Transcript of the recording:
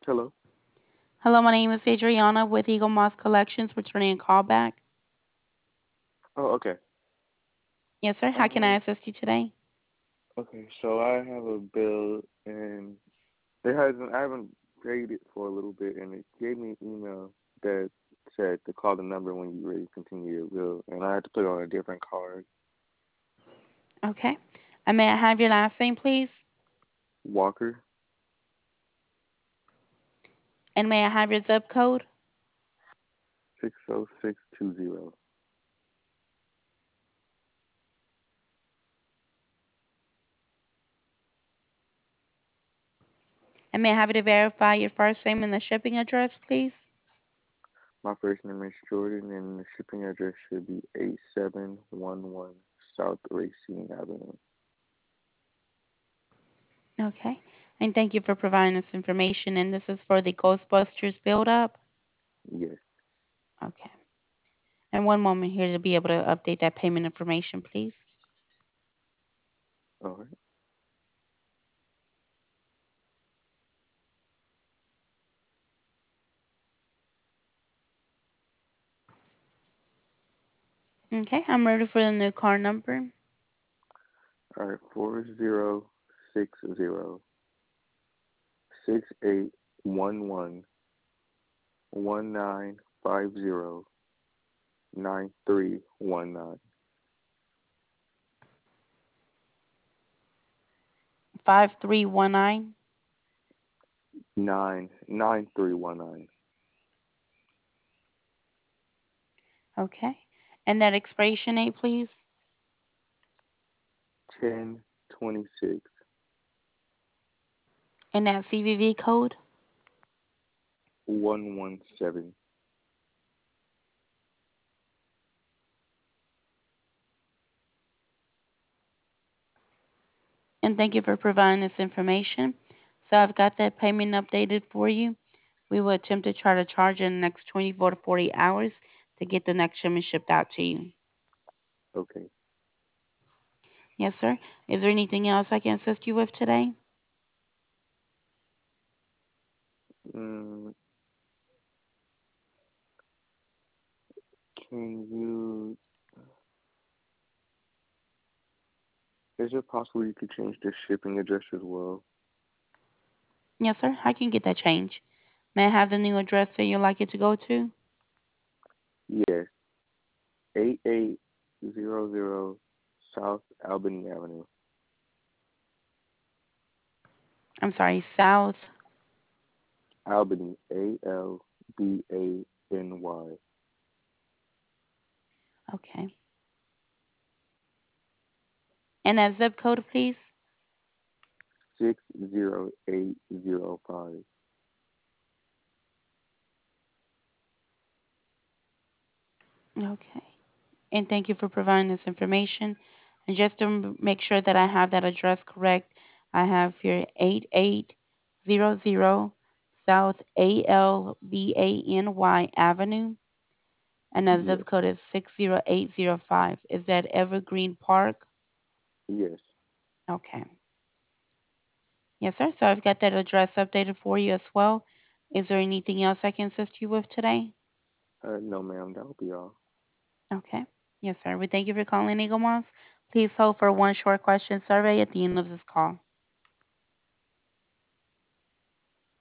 Hello. Hello, my name is Adriana with Eagle Moss Collections, returning a call back. Oh, okay. Yes, sir. How can I Um, assist you today? okay. So I have a bill, and I haven't paid it for a little bit, and it gave me an email that said to call the number when you ready to continue your bill, and I had to put it on a different card. Okay. And may I have your last name, please? Walker, And may I have your zip code? 60620. And may I have you to verify your first name and the shipping address, please? My first name is Jordan, and the shipping address should be 8711 South Racine Avenue. Okay. And thank you for providing this information. And this is for the Ghostbusters build up? Yes. Okay. And one moment here to be able to update that payment information, please. All right. Okay. I'm ready for the new card number. All right. 40681119509319. 5319. 9319. Okay. And that expiration date, please. 1026. And that CVV code. 117. And thank you for providing this information. So I've got that payment updated for you. We will attempt to try to charge in the next 24 to 40 hours to get the next shipment shipped out to you. Okay. Yes, sir. Is there anything else I can assist you with today? Mm, can you, is it possible you could change the shipping address as well? Yes, sir. I can get that change. May I have the new address that you'd like it to go to? Yes. 8800 South Albany Avenue. I'm sorry, South. Albany, Albany. Okay. And that zip code, please? 60805. Okay. And thank you for providing this information. And just to make sure that I have that address correct, I have here 8800 South Albany Avenue, and the Yes. zip code is 60805. Is that Evergreen Park? Yes. Okay. Yes, sir. So I've got that address updated for you as well. Is there anything else I can assist you with today? No, ma'am. That will be all. Okay. Yes, sir. We thank you for calling Eagle Moss. Please hold for one short question survey at the end of this call.